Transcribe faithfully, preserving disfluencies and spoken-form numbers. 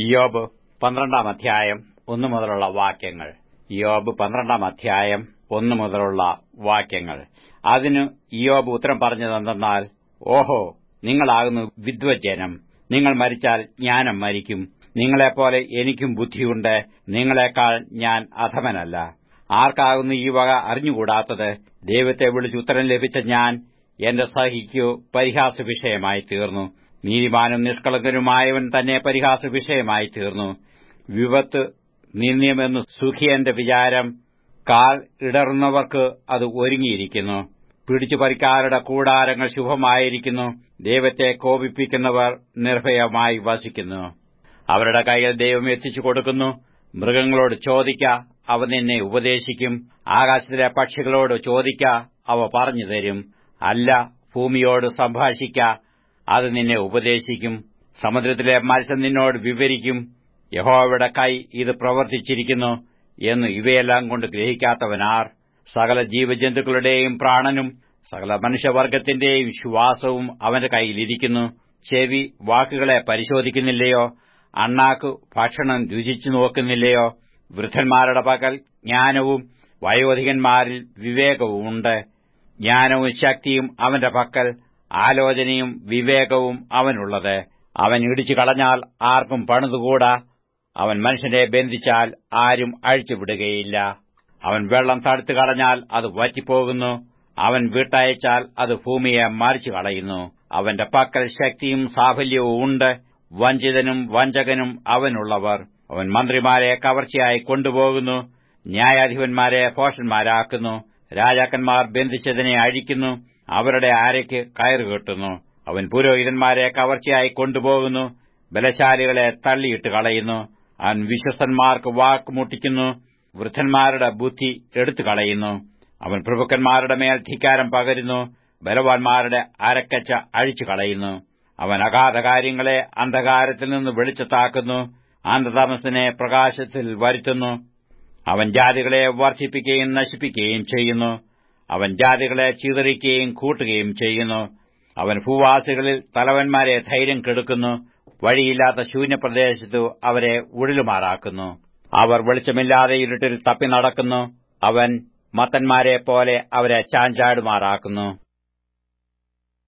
ഇയ്യോബ് പന്ത്രണ്ടാം അധ്യായം ഒന്നു മുതലുള്ള വാക്യങ്ങൾ. ഇയ്യോബ് പന്ത്രണ്ടാം അധ്യായം ഒന്നു മുതലുള്ള വാക്യങ്ങൾ. അതിന് ഇയ്യോബ് ഉത്തരം പറഞ്ഞതെന്തെന്നാൽ, ഓഹോ, നിങ്ങളാകുന്നു വിദ്വജ്ജനം. നിങ്ങൾ മരിച്ചാൽ ജ്ഞാനം മരിക്കും. നിങ്ങളെപ്പോലെ എനിക്കും ബുദ്ധിയുണ്ട്. നിങ്ങളെക്കാൾ ഞാൻ അധമനല്ല. ആർക്കാകുന്നു ഈ വക അറിഞ്ഞുകൂടാത്തത്? ദൈവത്തെ വിളിച്ച് ഉത്തരം ലഭിച്ച ഞാൻ എന്റെ സഹിക്കു പരിഹാസ വിഷയമായി തീർന്നു. നീതിമാനും നിഷ്കളങ്കനുമായവൻ തന്നെ പരിഹാസ വിഷയമായി തീർന്നു. വിപത്ത് നിന്ദ്യമെന്ന് സുഖിയന്റെ വിചാരം. കാൽ ഇടറുന്നവർക്ക് അത് ഒരുങ്ങിയിരിക്കുന്നു. പിടിച്ചുപറിക്കാരുടെ കൂടാരങ്ങൾ ശുഭമായിരിക്കുന്നു. ദൈവത്തെ കോപിപ്പിക്കുന്നവർ നിർഭയമായി വസിക്കുന്നു. അവരുടെ കൈയിൽ ദൈവം എത്തിച്ചു കൊടുക്കുന്നു. മൃഗങ്ങളോട് ചോദിക്ക, അവ നിന്നെ ഉപദേശിക്കും. ആകാശത്തിലെ പക്ഷികളോട് ചോദിക്ക, അവ പറഞ്ഞു തരും. അല്ല, ഭൂമിയോട് സംഭാഷിക്ക, അത് നിന്നെ ഉപദേശിക്കും. സമുദ്രത്തിലെ മത്സ്യം നിന്നോട് വിവരിക്കും. യഹോവയുടെ കൈ ഇത് പ്രവർത്തിച്ചിരിക്കുന്നു എന്ന് ഇവയെല്ലാം കൊണ്ട് ഗ്രഹിക്കാത്തവനാർ? സകല ജീവജന്തുക്കളുടെയും പ്രാണനും സകല മനുഷ്യവർഗത്തിന്റെയും ശ്വാസവും അവന്റെ കൈയിലിരിക്കുന്നു. ചെവി വാക്കുകളെ പരിശോധിക്കുന്നില്ലയോ? അണ്ണാക്കു ഭക്ഷണം രുചിച്ചു നോക്കുന്നില്ലയോ? വൃദ്ധന്മാരുടെ പകൽ ജ്ഞാനവും വയോധികന്മാരിൽ വിവേകവുമുണ്ട്. ജ്ഞാനവും ശക്തിയും അവന്റെ പക്കൽ, ആലോചനയും വിവേകവും അവനുള്ളത്. അവൻ ഇടിച്ചു കളഞ്ഞാൽ ആർക്കും പണിതുകൂടാ. അവൻ മനുഷ്യനെ ബന്ധിച്ചാൽ ആരും അഴിച്ചുവിടുകയില്ല. അവൻ വെള്ളം തടുത്തു കളഞ്ഞാൽ അത് വറ്റിപ്പോകുന്നു. അവൻ വിട്ടയച്ചാൽ അത് ഭൂമിയെ മറിച്ചു കളയുന്നു. അവന്റെ പക്കൽ ശക്തിയും സാഫല്യവും ഉണ്ട്. വഞ്ചിതനും വഞ്ചകനും അവനുള്ളവർ. അവൻ മന്ത്രിമാരെ കവർച്ചയായി കൊണ്ടുപോകുന്നു. ന്യായാധിപന്മാരെ ഭോഷന്മാരാക്കുന്നു. രാജാക്കന്മാർ ബന്ധിച്ചതിനെ അഴിക്കുന്നു. അവരുടെ അരയ്ക്ക് കയറുകെട്ടുന്നു. അവൻ പുരോഹിതന്മാരെ കവർച്ചയായി കൊണ്ടുപോകുന്നു. ബലശാലികളെ തള്ളിയിട്ട് കളയുന്നു. അവൻ വിശ്വസ്തന്മാർക്ക് വാക്ക് മുട്ടിക്കുന്നു. വൃദ്ധന്മാരുടെ ബുദ്ധി എടുത്തു കളയുന്നു. അവൻ പ്രഭുക്കന്മാരുടെ മേൽ ധിക്കാരം പകരുന്നു. ബലവാന്മാരുടെ അരക്കച്ച അഴിച്ചു കളയുന്നു. അവൻ അഗാധ കാര്യങ്ങളെ അന്ധകാരത്തിൽ നിന്ന് വെളിച്ചത്താക്കുന്നു. അന്ധതമസ്സിനെ പ്രകാശത്തിൽ വരുത്തുന്നു. അവൻ ജാതികളെ വർദ്ധിപ്പിക്കുകയും നശിപ്പിക്കുകയും ചെയ്യുന്നു. അവൻ ജാതികളെ ചിതറിക്കുകയും കൂട്ടുകയും ചെയ്യുന്നു. അവൻ ഭൂവാസികളിൽ തലവന്മാരെ ധൈര്യം കെടുക്കുന്നു. വഴിയില്ലാത്ത ശൂന്യപ്രദേശത്തു അവരെ ഉഴലുമാറാക്കുന്നു. അവർ വെളിച്ചമില്ലാതെ ഇരുട്ടിൽ തപ്പി നടക്കുന്നു. അവൻ മത്തന്മാരെപ്പോലെ അവരെ ചാഞ്ചാടുമാറാക്കുന്നു.